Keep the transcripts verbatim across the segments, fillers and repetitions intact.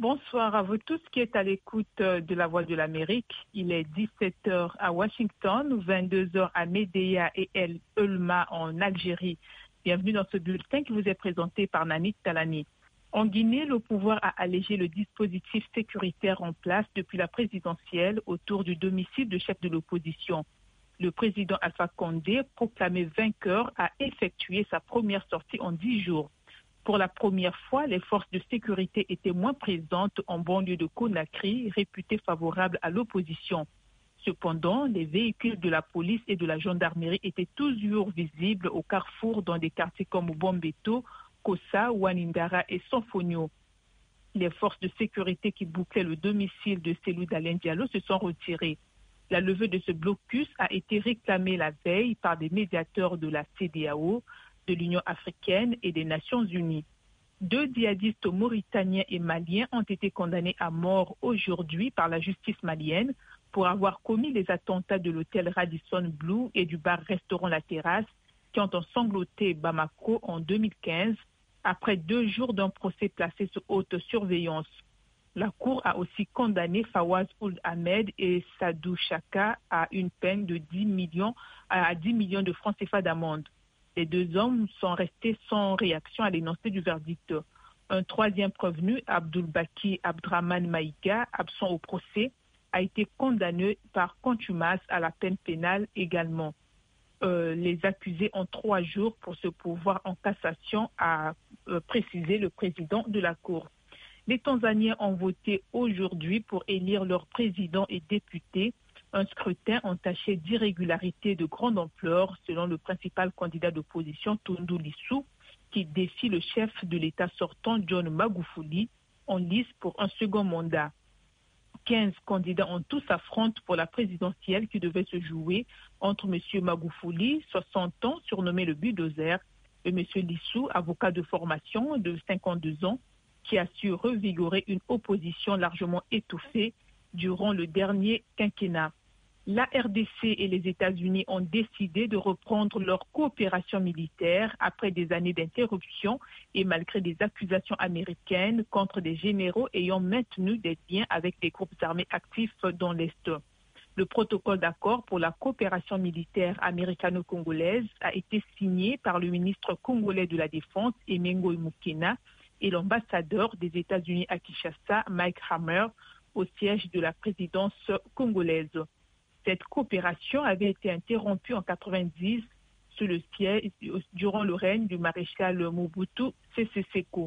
Bonsoir à vous tous qui êtes à l'écoute de la Voix de l'Amérique. Il est dix-sept heures à Washington, vingt-deux heures à Médéa et El Ulma en Algérie. Bienvenue dans ce bulletin qui vous est présenté par Nanit Talani. En Guinée, le pouvoir a allégé le dispositif sécuritaire en place depuis la présidentielle autour du domicile de chef de l'opposition. Le président Alpha Condé, proclamé vainqueur, a effectué sa première sortie en dix jours. Pour la première fois, les forces de sécurité étaient moins présentes en banlieue de Conakry, réputée favorable à l'opposition. Cependant, les véhicules de la police et de la gendarmerie étaient toujours visibles au carrefour dans des quartiers comme Bombeto, Kossa, Wanindara et Sonfonio. Les forces de sécurité qui bouclaient le domicile de Cellou Dalein Diallo se sont retirées. La levée de ce blocus a été réclamée la veille par des médiateurs de la C E D E A O, de l'Union africaine et des Nations unies. Deux djihadistes mauritaniens et maliens ont été condamnés à mort aujourd'hui par la justice malienne pour avoir commis les attentats de l'hôtel Radisson Blu et du bar-restaurant La Terrasse qui ont ensanglanté Bamako en deux mille quinze après deux jours d'un procès placé sous haute surveillance. La Cour a aussi condamné Fawaz Ould Ahmed et Sadou Chaka à une peine de dix millions à dix millions de francs C F A d'amende. Les deux hommes sont restés sans réaction à l'énoncé du verdict. Un troisième prévenu, Abdul Baki Abdraman Maïga, absent au procès, a été condamné par contumace à la peine pénale également. Euh, les accusés ont trois jours pour se pourvoir en cassation, a euh, précisé le président de la Cour. Les Tanzaniens ont voté aujourd'hui pour élire leur président et députés. Un scrutin entaché d'irrégularités de grande ampleur, selon le principal candidat d'opposition, Tundu Lissu, qui défie le chef de l'État sortant, John Magufuli, en lice pour un second mandat. quinze candidats en tous s'affrontent pour la présidentielle qui devait se jouer entre M. Magufuli, soixante ans, surnommé le bulldozer, et M. Lissu, avocat de formation de cinquante-deux ans, qui a su revigorer une opposition largement étouffée durant le dernier quinquennat. La R D C et les États-Unis ont décidé de reprendre leur coopération militaire après des années d'interruption et malgré des accusations américaines contre des généraux ayant maintenu des liens avec des groupes armés actifs dans l'Est. Le protocole d'accord pour la coopération militaire américano-congolaise a été signé par le ministre congolais de la Défense, Emengo Mukena, et l'ambassadeur des États-Unis à Kinshasa, Mike Hammer, au siège de la présidence congolaise. Cette coopération avait été interrompue en quatre-vingt-dix sous le siège, durant le règne du maréchal Mobutu Sese Seko.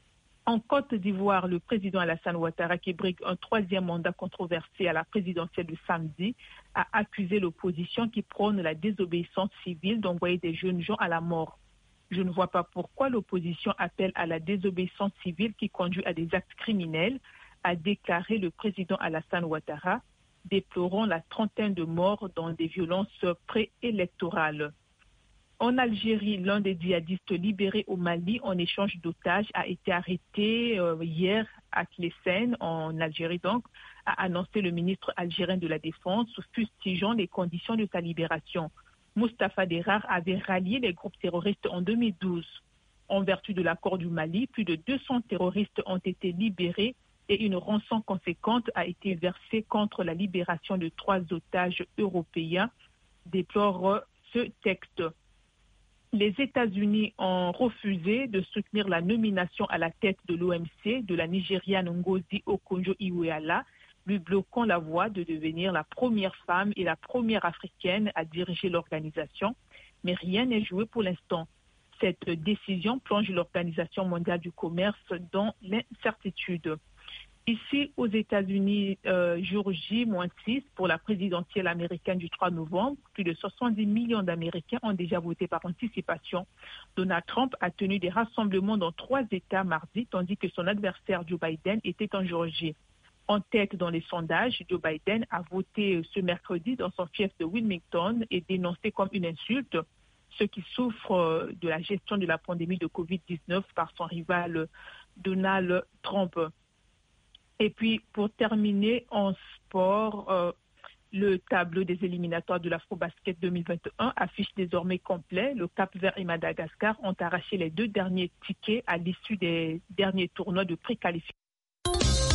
En Côte d'Ivoire, le président Alassane Ouattara, qui brigue un troisième mandat controversé à la présidentielle de samedi, a accusé l'opposition qui prône la désobéissance civile d'envoyer des jeunes gens à la mort. Je ne vois pas pourquoi l'opposition appelle à la désobéissance civile qui conduit à des actes criminels, a déclaré le président Alassane Ouattara, déplorant la trentaine de morts dans des violences préélectorales. En Algérie, l'un des djihadistes libérés au Mali en échange d'otages a été arrêté euh, hier à Tlessène, en Algérie donc, a annoncé le ministre algérien de la Défense, fustigeant les conditions de sa libération. Mustapha Derar avait rallié les groupes terroristes en deux mille douze. En vertu de l'accord du Mali, plus de deux cents terroristes ont été libérés et une rançon conséquente a été versée contre la libération de trois otages européens, déplore ce texte. Les États-Unis ont refusé de soutenir la nomination à la tête de l'O M C de la Nigériane Ngozi Okonjo-Iweala, lui bloquant la voie de devenir la première femme et la première africaine à diriger l'organisation. Mais rien n'est joué pour l'instant. Cette décision plonge l'Organisation mondiale du commerce dans l'incertitude. Ici, aux États-Unis, euh, jour J six pour la présidentielle américaine du trois novembre, plus de soixante-dix millions d'Américains ont déjà voté par anticipation. Donald Trump a tenu des rassemblements dans trois États mardi, tandis que son adversaire Joe Biden était en Géorgie. En tête dans les sondages, Joe Biden a voté ce mercredi dans son fief de Wilmington et dénoncé comme une insulte ceux qui souffrent de la gestion de la pandémie de covid dix-neuf par son rival Donald Trump. Et puis, pour terminer, en sport, euh, le tableau des éliminatoires de l'Afro-Basket deux mille vingt et un affiche désormais complet. Le Cap-Vert et Madagascar ont arraché les deux derniers tickets à l'issue des derniers tournois de préqualification.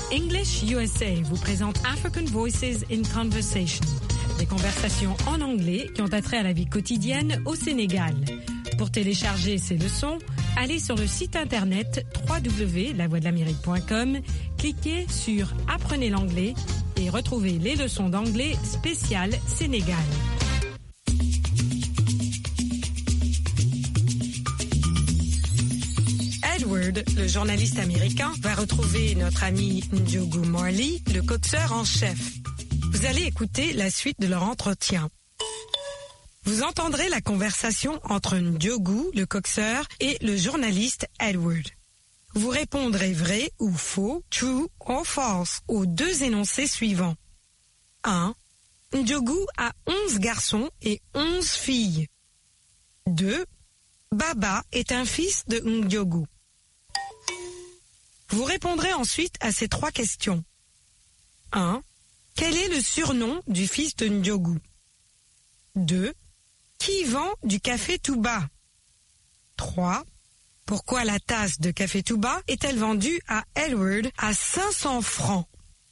English U S A vous présente African Voices in Conversation, des conversations en anglais qui ont attrait à la vie quotidienne au Sénégal. Pour télécharger ces leçons, allez sur le site internet w w w point la voix de l'amérique point com, cliquez sur Apprenez l'anglais et retrouvez les leçons d'anglais spéciales Sénégal. Edward, le journaliste américain, va retrouver notre ami Ndiogu Marley, le coxeur en chef. Vous allez écouter la suite de leur entretien. Vous entendrez la conversation entre Ndiogu, le coxeur, et le journaliste Edward. Vous répondrez vrai ou faux, true or false, aux deux énoncés suivants. un. Ndiogu a onze garçons et onze filles. deux. Baba est un fils de Ndiogu. Vous répondrez ensuite à ces trois questions. un. Quel est le surnom du fils de Ndiogu? deux. Qui vend du café Touba? trois. Pourquoi la tasse de café Touba est-elle vendue à Edward à cinq cents francs?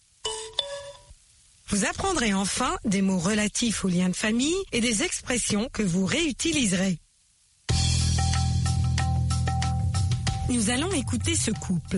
Vous apprendrez enfin des mots relatifs aux liens de famille et des expressions que vous réutiliserez. Nous allons écouter ce couple.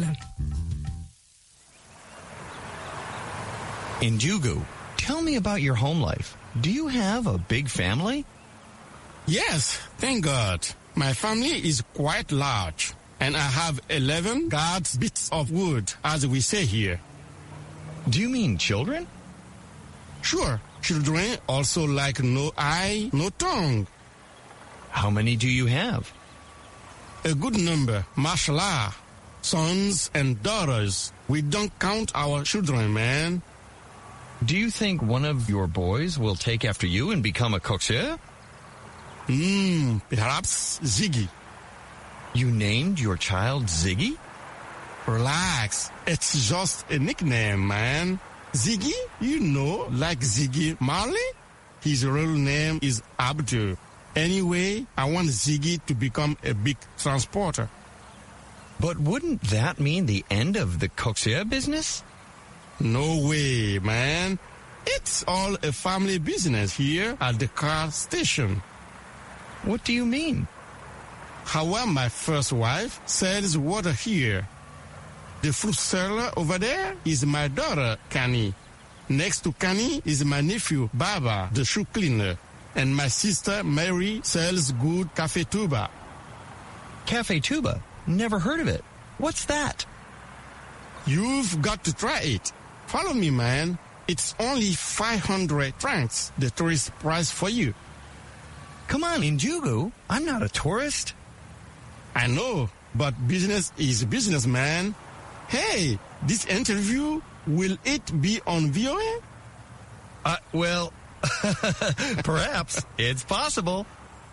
Ndiogu, tell me about your home life. Do you have a big family? Yes, thank God. My family is quite large, and I have eleven guards bits of wood, as we say here. Do you mean children? Sure, children also like no eye, no tongue. How many do you have? A good number, mashallah. Sons and daughters. We don't count our children, man. Do you think one of your boys will take after you and become a coxeur? Hmm, perhaps Ziggy. You named your child Ziggy? Relax, it's just a nickname, man. Ziggy, you know, like Ziggy Marley? His real name is Abdul. Anyway, I want Ziggy to become a big transporter. But wouldn't that mean the end of the coxeur business? No way, man. It's all a family business here at the car station. What do you mean? How my first wife sells water here. The fruit seller over there is my daughter, Kani. Next to Kani is my nephew, Baba, the shoe cleaner. And my sister, Mary, sells good Café Touba. Café Touba? Never heard of it. What's that? You've got to try it. Follow me, man. It's only five hundred francs, the tourist price for you. Come on, Ndiogu. I'm not a tourist. I know, but business is business, man. Hey, this interview, will it be on V O A? Uh, well, perhaps. It's possible.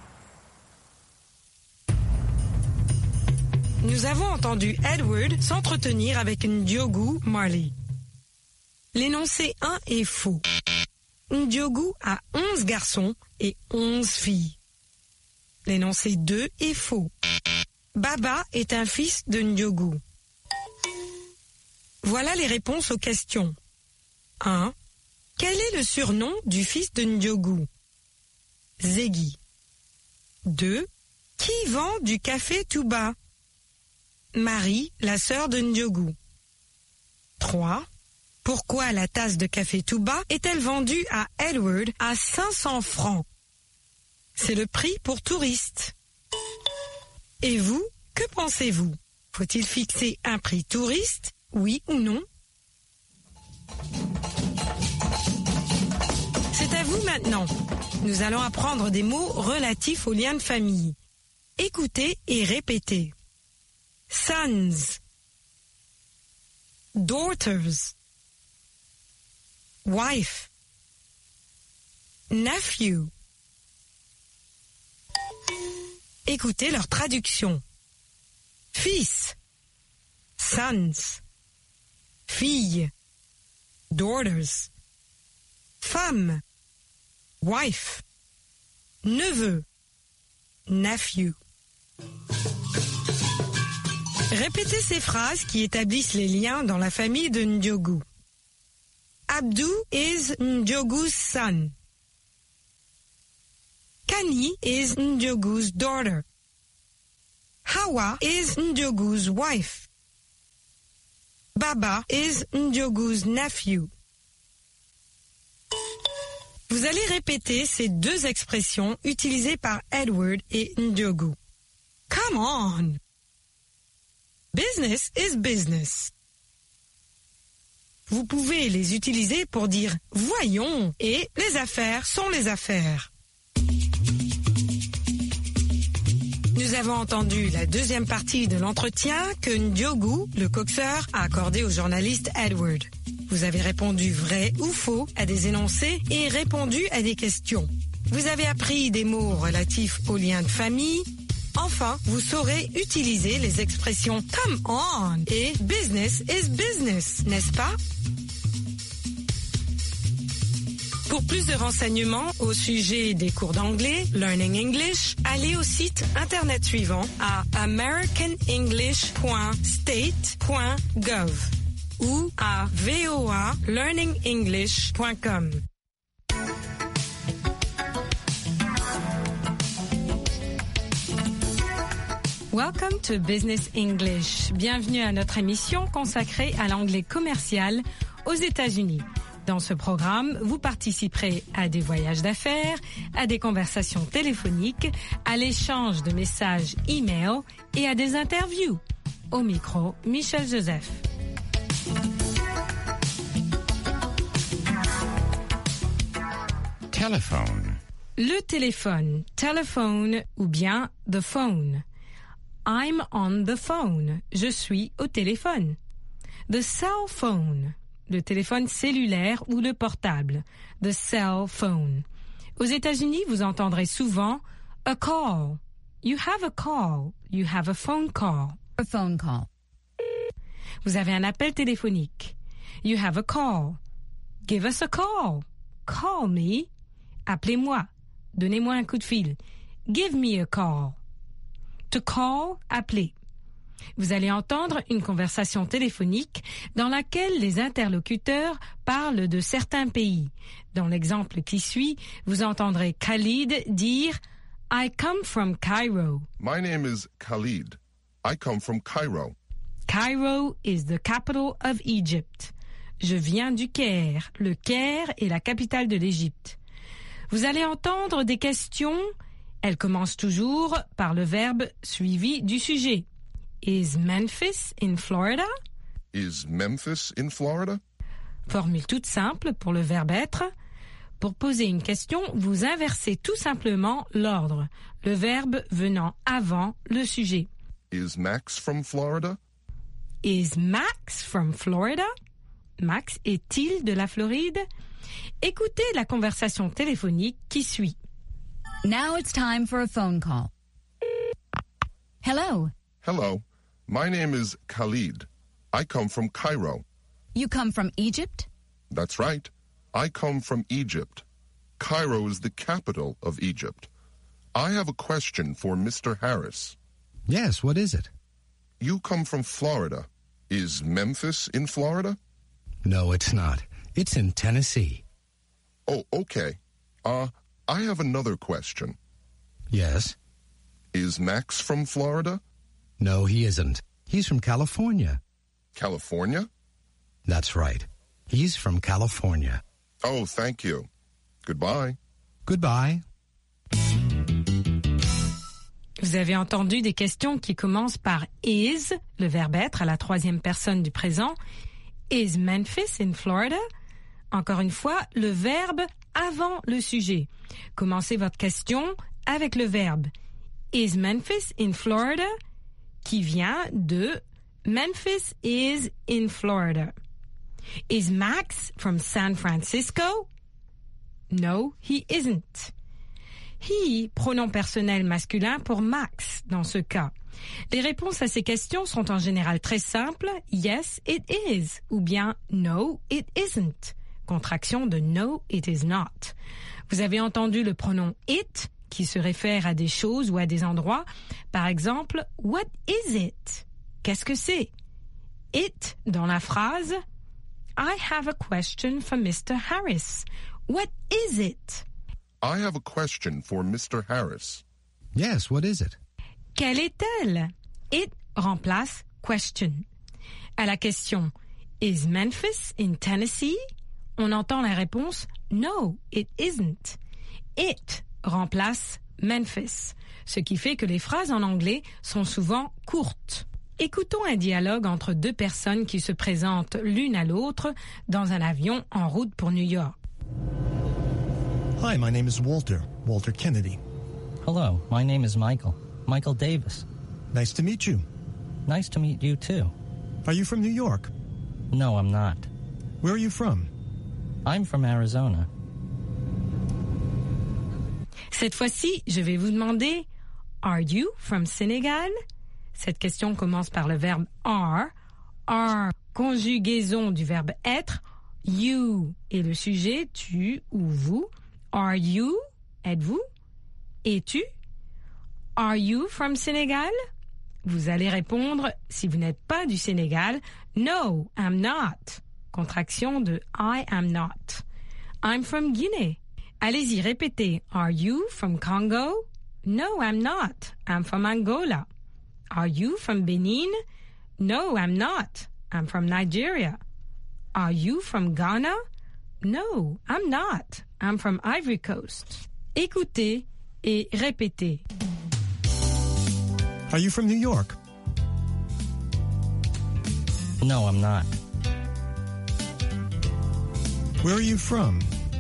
Nous avons entendu Edward s'entretenir avec Ndiogu Marley. L'énoncé un est faux. Ndiogu a onze garçons et onze filles. L'énoncé deux est faux. Baba est un fils de Ndiogu. Voilà les réponses aux questions. un. Quel est le surnom du fils de Ndiogu? Ziggy. deux. Qui vend du café Touba? Marie, la sœur de Ndiogu. trois. Pourquoi la tasse de café Touba est-elle vendue à Edward à cinq cents francs? C'est le prix pour touristes. Et vous, que pensez-vous? Faut-il fixer un prix touriste, oui ou non? C'est à vous maintenant. Nous allons apprendre des mots relatifs aux liens de famille. Écoutez et répétez. Sons, daughters, wife, nephew. Écoutez leur traduction. Fils, sons. Fille, daughters. Femme, wife. Neveu, nephew. Répétez ces phrases qui établissent les liens dans la famille de Ndiogu. Abdou is Ndiogu's son. Kani is Ndiogu's daughter. Hawa is Ndiogu's wife. Baba is Ndiogu's nephew. Vous allez répéter ces deux expressions utilisées par Edward et Ndiogu. Come on! Business is business. Vous pouvez les utiliser pour dire « voyons » et « les affaires sont les affaires ». Nous avons entendu la deuxième partie de l'entretien que Ndiogu, le coxeur, a accordé au journaliste Edward. Vous avez répondu vrai ou faux à des énoncés et répondu à des questions. Vous avez appris des mots relatifs aux liens de famille. Enfin, vous saurez utiliser les expressions « come on » et « business is business », n'est-ce pas? Pour plus de renseignements au sujet des cours d'anglais, Learning English, allez au site internet suivant à american english point state point gov ou à v o a learning english point com. Welcome to Business English. Bienvenue à notre émission consacrée à l'anglais commercial aux États-Unis. Dans ce programme, vous participerez à des voyages d'affaires, à des conversations téléphoniques, à l'échange de messages e-mail et à des interviews. Au micro, Michel Joseph. Telephone. Le téléphone, telephone ou bien the phone. I'm on the phone. Je suis au téléphone. The cell phone. Le téléphone cellulaire ou le portable. The cell phone. Aux États-Unis, vous entendrez souvent a call. You have a call. You have a phone call. A phone call. Vous avez un appel téléphonique. You have a call. Give us a call. Call me. Appelez-moi. Donnez-moi un coup de fil. Give me a call. To call, appeler. Vous allez entendre une conversation téléphonique dans laquelle les interlocuteurs parlent de certains pays. Dans l'exemple qui suit, vous entendrez Khalid dire « I come from Cairo ». My name is Khalid. I come from Cairo. Cairo is the capital of Egypt. Je viens du Caire. Le Caire est la capitale de l'Égypte. Vous allez entendre des questions. Elles commencent toujours par le verbe suivi du sujet. Is Memphis in Florida? Is Memphis in Florida? Formule toute simple pour le verbe être. Pour poser une question, vous inversez tout simplement l'ordre, le verbe venant avant le sujet. Is Max from Florida? Is Max from Florida? Max est-il de la Floride? Écoutez la conversation téléphonique qui suit. Now it's time for a phone call. Hello. Hello. My name is Khalid. I come from Cairo. You come from Egypt? That's right. I come from Egypt. Cairo is the capital of Egypt. I have a question for Mister Harris. Yes, what is it? You come from Florida. Is Memphis in Florida? No, it's not. It's in Tennessee. Oh, okay. Uh, I have another question. Yes? Is Max from Florida? No, he isn't. He's from California. California? That's right. He's from California. Oh, thank you. Goodbye. Goodbye. Vous avez entendu des questions qui commencent par is, le verbe être à la troisième personne du présent. Is Memphis in Florida? Encore une fois, le verbe avant le sujet. Commencez votre question avec le verbe Is Memphis in Florida? Qui vient de Memphis is in Florida. Is Max from San Francisco? No, he isn't. He, pronom personnel masculin pour Max dans ce cas. Les réponses à ces questions sont en général très simples. Yes, it is. Ou bien no, it isn't. Contraction de no, it is not. Vous avez entendu le pronom it qui se réfère à des choses ou à des endroits. Par exemple, what is it? qu'est-ce que c'est? It, dans la phrase, I have a question for Mister Harris. What is it? I have a question for Mister Harris. Yes, what is it? Quelle est-elle? It remplace question. À la question Is Memphis in Tennessee? On entend la réponse No, it isn't. It remplace Memphis, ce qui fait que les phrases en anglais sont souvent courtes. Écoutons un dialogue entre deux personnes qui se présentent l'une à l'autre dans un avion en route pour New York. Hi, my name is Walter, Walter Kennedy. Hello, my name is Michael, Michael Davis. Nice to meet you. Nice to meet you too. Are you from New York? No, I'm not. Where are you from? I'm from Arizona. Cette fois-ci, je vais vous demander Are you from Senegal? Cette question commence par le verbe are. Are, conjugaison du verbe être. You est le sujet, tu ou vous. Are you, êtes-vous? Es-tu? Are you from Senegal? Vous allez répondre, si vous n'êtes pas du Sénégal, No, I'm not. Contraction de I am not. I'm from Guinée. Allez-y, répétez. Are you from Congo? No, I'm not. I'm from Angola. Are you from Benin? No, I'm not. I'm from Nigeria. Are you from Ghana? No, I'm not. I'm from Ivory Coast. Écoutez et répétez. Are you from New York? No, I'm not. Where are you from?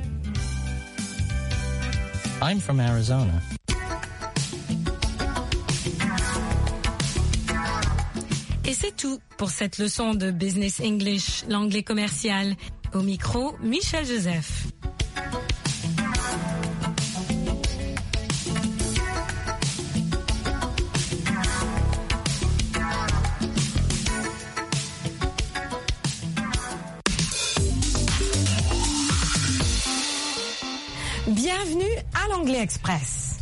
I'm from Arizona. Et c'est tout pour cette leçon de Business English, l'anglais commercial. Au micro, Michel Joseph. Bienvenue à l'Anglais Express.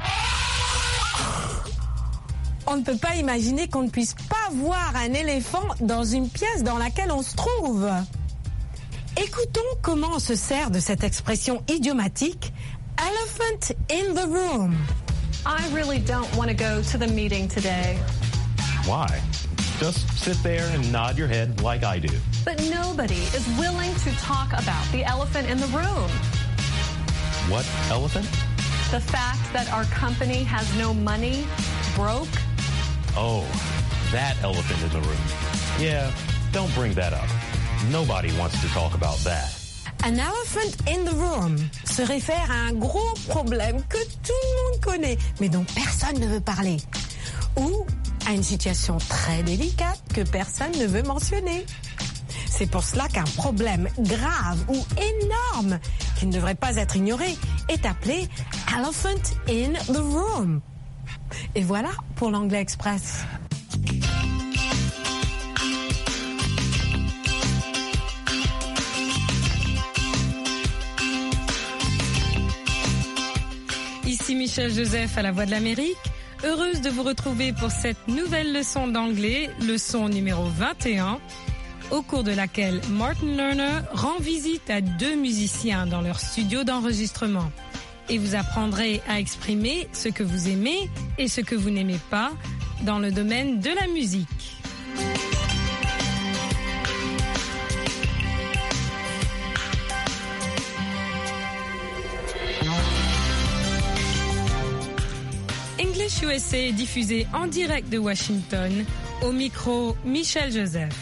On ne peut pas imaginer qu'on ne puisse pas voir un éléphant dans une pièce dans laquelle on se trouve. Écoutons comment on se sert de cette expression idiomatique « elephant in the room ». I really don't want to go to the meeting today. Why? Just sit there and nod your head like I do. But nobody is willing to talk about the elephant in the room. What elephant? The fact that our company has no money, broke. Oh, that elephant in the room. Yeah, don't bring that up. Nobody wants to talk about that. An elephant in the room se réfère à un gros problème que tout le monde connaît, mais dont personne ne veut parler. Ou à une situation très délicate que personne ne veut mentionner. C'est pour cela qu'un problème grave ou énorme, qui ne devrait pas être ignoré, est appelé « elephant in the room ». Et voilà pour l'Anglais Express. Ici Michel Joseph à la Voix de l'Amérique. Heureuse de vous retrouver pour cette nouvelle leçon d'anglais, leçon numéro vingt et un. Au cours de laquelle Martin Lerner rend visite à deux musiciens dans leur studio d'enregistrement. Et vous apprendrez à exprimer ce que vous aimez et ce que vous n'aimez pas dans le domaine de la musique. English U S A est diffusé en direct de Washington. Au micro, Michel Joseph.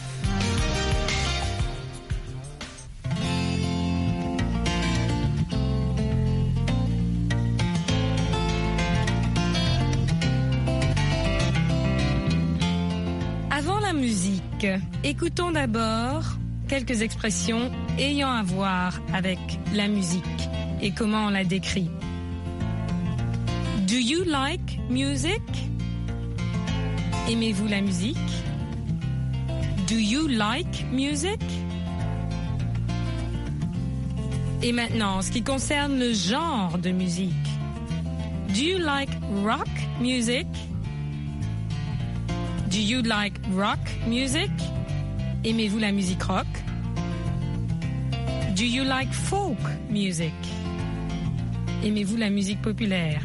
Écoutons d'abord quelques expressions ayant à voir avec la musique et comment on la décrit. Do you like music? Aimez-vous la musique? Do you like music? Et maintenant, en ce qui concerne le genre de musique. Do you like rock music? Do you like rock music? Aimez-vous la musique rock? Do you like folk music? Aimez-vous la musique populaire?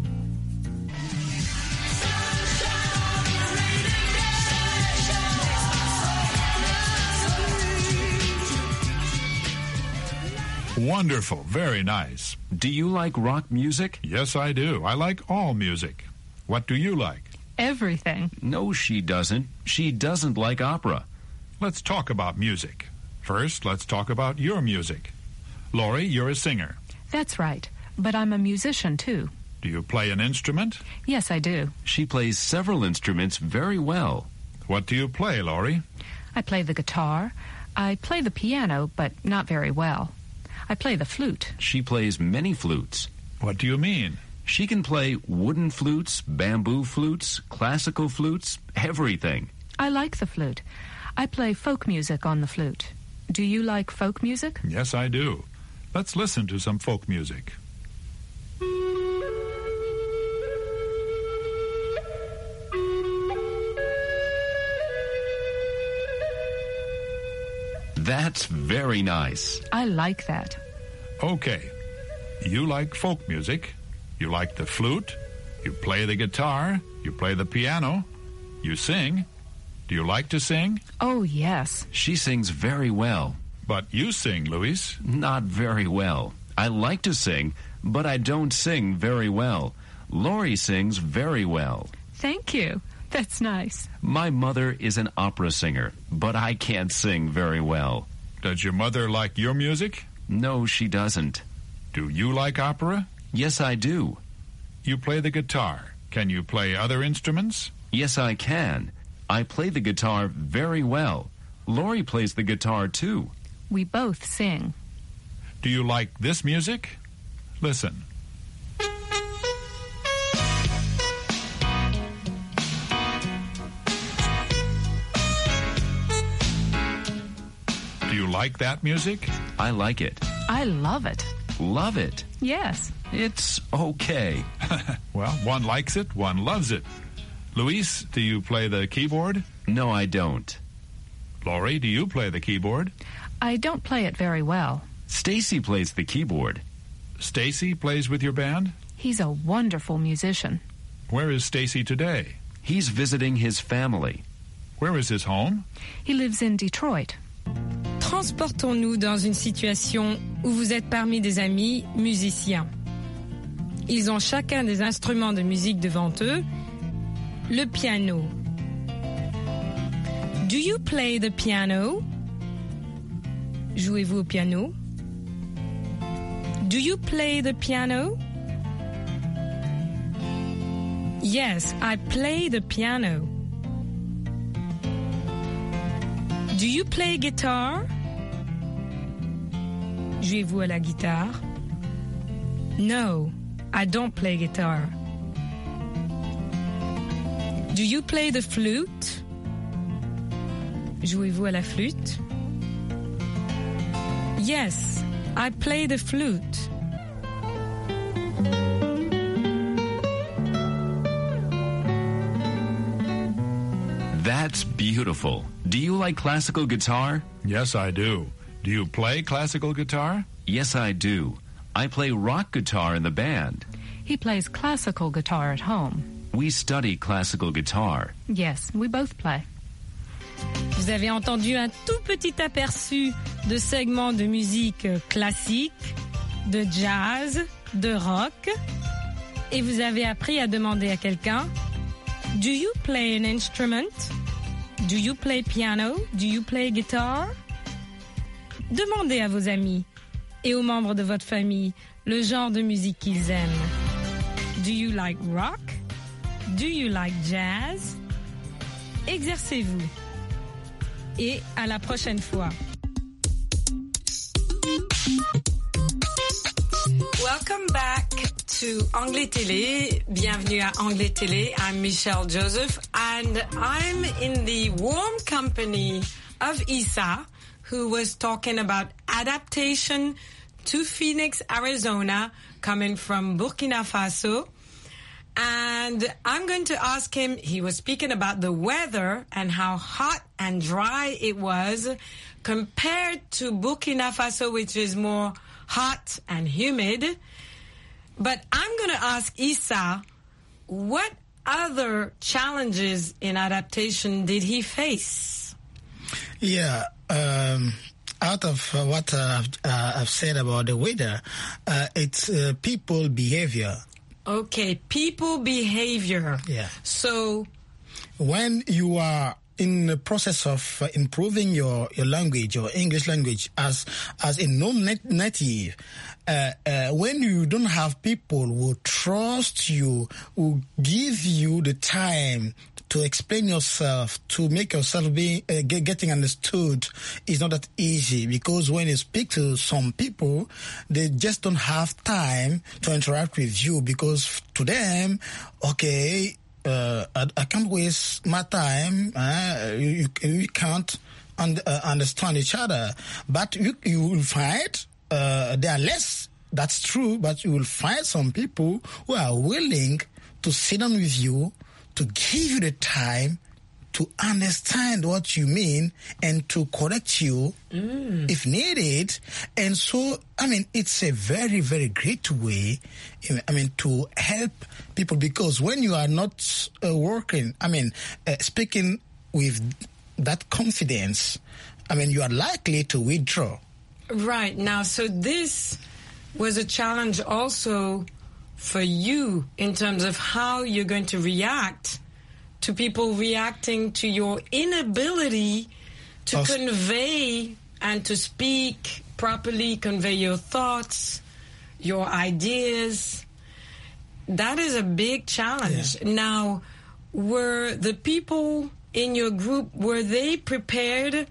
Wonderful. Very nice. Do you like rock music? Yes, I do. I like all music. What do you like? Everything. No, she doesn't. She doesn't like opera. Let's talk about music. First, let's talk about your music. Lori, you're a singer. That's right. But I'm a musician, too. Do you play an instrument? Yes, I do. She plays several instruments very well. What do you play, Lori? I play the guitar. I play the piano, but not very well. I play the flute. She plays many flutes. What do you mean? She can play wooden flutes, bamboo flutes, classical flutes, everything. I like the flute. I play folk music on the flute. Do you like folk music? Yes, I do. Let's listen to some folk music. That's very nice. I like that. Okay. You like folk music. You like the flute. You play the guitar. You play the piano. You sing. Do you like to sing? Oh, yes. She sings very well. But you sing, Luis. Not very well. I like to sing, but I don't sing very well. Lori sings very well. Thank you. That's nice. My mother is an opera singer, but I can't sing very well. Does your mother like your music? No, she doesn't. Do you like opera? Yes, I do. You play the guitar. Can you play other instruments? Yes, I can. I play the guitar very well. Lori plays the guitar, too. We both sing. Do you like this music? Listen. Do you like that music? I like it. I love it. Love it? Yes. It's okay. Well, one likes it, one loves it. Luis, do you play the keyboard? No, I don't. Lori, do you play the keyboard? I don't play it very well. Stacy plays the keyboard. Stacy plays with your band? He's a wonderful musician. Where is Stacy today? He's visiting his family. Where is his home? He lives in Detroit. Transportons-nous dans une situation où vous êtes parmi des amis musiciens. Ils ont chacun des instruments de musique devant eux. Le piano. Do you play the piano? Jouez-vous au piano? Do you play the piano? Yes, I play the piano. Do you play guitar? Jouez-vous à la guitare? No, I don't play guitar. Do you play the flute? Jouez-vous à la flûte? Yes, I play the flute. That's beautiful. Do you like classical guitar? Yes, I do. Do you play classical guitar? Yes, I do. I play rock guitar in the band. He plays classical guitar at home. We study classical guitar. Yes, we both play. Vous avez entendu un tout petit aperçu de segments de musique classique, de jazz, de rock, et vous avez appris à demander à quelqu'un: Do you play an instrument? Do you play piano? Do you play guitar? Demandez à vos amis et aux membres de votre famille le genre de musique qu'ils aiment. Do you like rock? Do you like jazz? Exercez-vous. Et à la prochaine fois. Welcome back to Anglais Télé. Bienvenue à Anglais Télé. I'm Michelle Joseph and I'm in the warm company of Isa, who was talking about adaptation to Phoenix, Arizona, coming from Burkina Faso. And I'm going to ask him, he was speaking about the weather and how hot and dry it was compared to Burkina Faso, which is more hot and humid. But I'm going to ask Issa, what other challenges in adaptation did he face? Yeah, um, out of uh, what uh, uh, I've said about the weather, uh, it's uh, people behavior. Okay, people behavior. Yeah. So, when you are in the process of uh, improving your, your language, your English language, as as a non-native, uh, uh, when you don't have people who trust you, who give you the time to explain yourself, to make yourself be uh, get, getting understood, is not that easy, because when you speak to some people, they just don't have time to interact with you, because to them, okay, uh, I, I can't waste my time. Uh, you, you, you can't un- uh, understand each other, but you, you will find uh, there are less. That's true, but you will find some people who are willing to sit down with you, to give you the time to understand what you mean and to correct you mm. if needed. And so, I mean, it's a very, very great way, I mean, to help people, because when you are not uh, working, I mean, uh, speaking with that confidence, I mean, you are likely to withdraw. Right. Now, so this was a challenge also for you in terms of how you're going to react to people reacting to your inability to also convey and to speak properly, convey your thoughts, your ideas. That is a big challenge. Yeah. Now, were the people in your group, were they prepared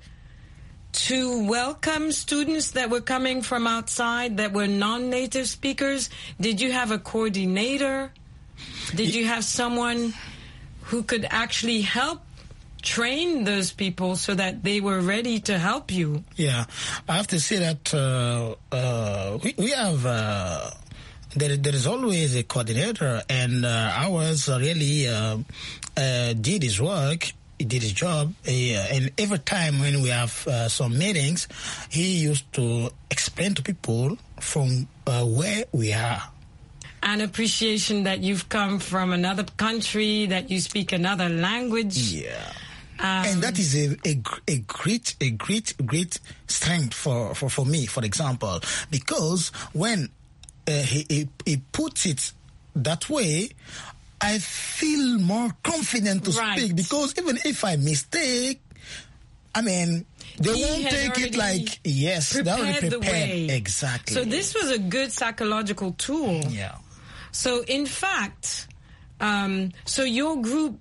to welcome students that were coming from outside that were non-native speakers? Did you have a coordinator? Did you have someone who could actually help train those people so that they were ready to help you? Yeah, I have to say that uh, uh, we, we have, uh, there, there is always a coordinator, and uh, ours really uh, uh, did his work. He did his job, uh, and every time when we have uh, some meetings, he used to explain to people from uh, where we are. An appreciation that you've come from another country, that you speak another language. Yeah. Um, and that is a, a, a great, a great, great strength for, for, for me, for example, because when uh, he, he, he puts it that way, I feel more confident to right. speak, because even if I mistake, I mean, they he won't take it like, yes, they're already prepared. The way. Exactly. So this was a good psychological tool. Yeah. So in fact, um, so your group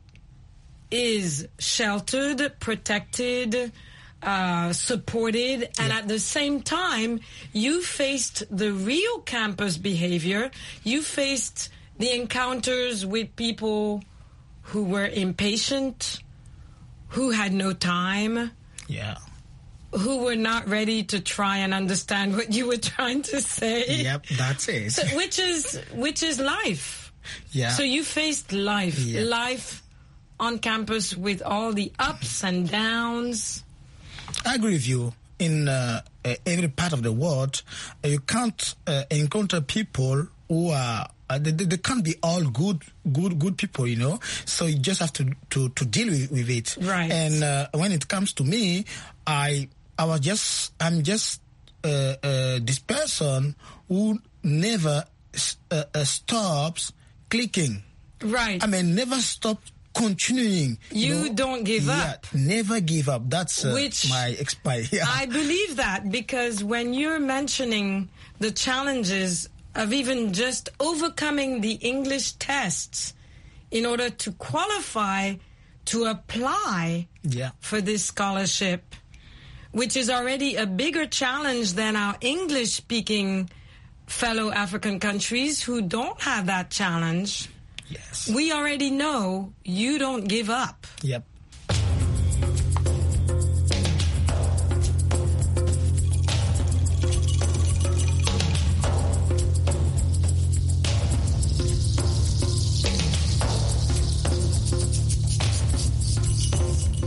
is sheltered, protected, uh, supported, yeah. and at the same time, you faced the real campus behavior. You faced the encounters with people who were impatient, who had no time. Yeah. Who were not ready to try and understand what you were trying to say. Yep, that's it. So, which is which is life. Yeah. So you faced life, yeah. life on campus with all the ups and downs. I agree with you. In uh, uh, every part of the world, uh, you can't uh, encounter people who are. Uh, they, they can't be all good, good, good people, you know. So you just have to to, to deal with, with it. Right. And uh, when it comes to me, I I was just I'm just uh, uh, this person who never uh, uh, stops clicking. Right. I mean, never stop continuing. You, you know? don't give yeah, up. Never give up. That's uh, Which my expire. Yeah. I believe that, because when you're mentioning the challenges of even just overcoming the English tests in order to qualify to apply yeah. for this scholarship, which is already a bigger challenge than our English-speaking fellow African countries who don't have that challenge. Yes. We already know you don't give up. Yep.